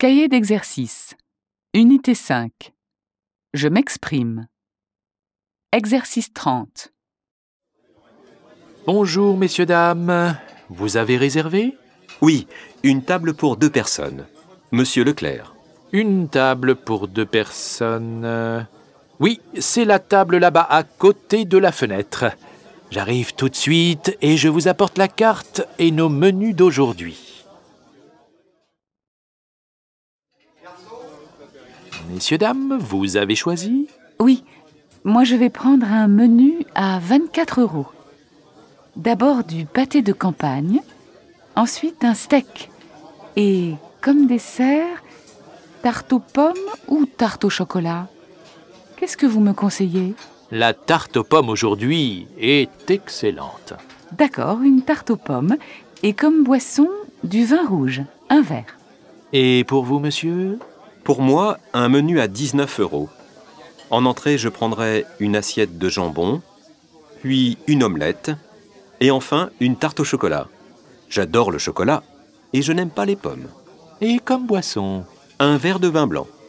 Cahier d'exercice. Unité 5. Je m'exprime. Exercice 30. Bonjour, messieurs, dames. Vous avez réservé ? Oui, une table pour 2 personnes. Monsieur Leclerc. Une table pour 2 personnes. Oui, c'est la table là-bas, à côté de la fenêtre. J'arrive tout de suite et je vous apporte la carte et nos menus d'aujourd'hui. Messieurs, dames, vous avez choisi ? Oui, moi je vais prendre un menu à 24 €. D'abord du pâté de campagne, ensuite un steak. Et comme dessert, tarte aux pommes ou tarte au chocolat ? Qu'est-ce que vous me conseillez ? La tarte aux pommes aujourd'hui est excellente. D'accord, une tarte aux pommes. Et comme boisson, du vin rouge, un verre. Et pour vous, monsieur ? Pour moi, un menu à 19 €. En entrée, je prendrai une assiette de jambon, puis une omelette, et enfin une tarte au chocolat. J'adore le chocolat et je n'aime pas les pommes. Et comme boisson ? Un verre de vin blanc.